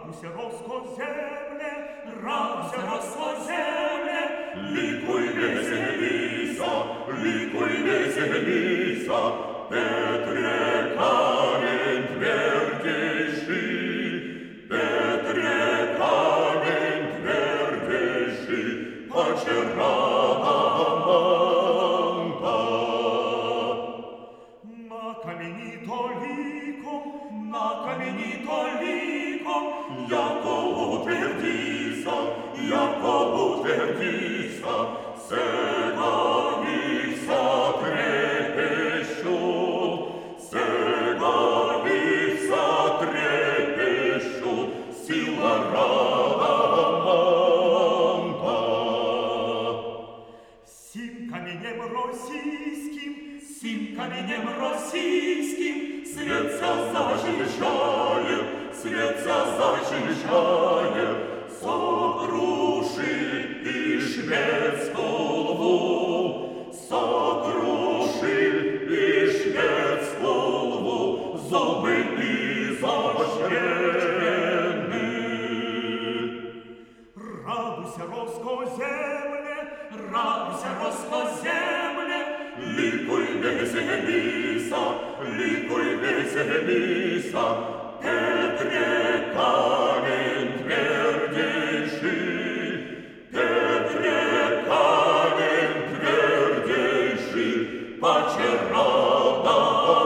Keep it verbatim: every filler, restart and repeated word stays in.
Радуйся, роскоземле, радуйся, роскоземле, лікуй, веселися, лікуй, веселися, Петре, камінь твердейший, Петре, камінь твердейший, паче радаманта. На камені толіком, на камені толіком, яко утвердися, яко утвердися, сега їхся трепещу, сега їхся трепещу, сила радаманта. Сім каменем російським, сім каменем російським, свіця зажищає, свіця зажищає, сокруши і шведську лву, сокруши і шведську лву, зуби і заощрені. Радуйся, роскоземле, радуйся, роскоземле, лікуй, веселися, лікуй, веселися, Петре, камінь твердейший, Петре, камінь твердейший, паче рада.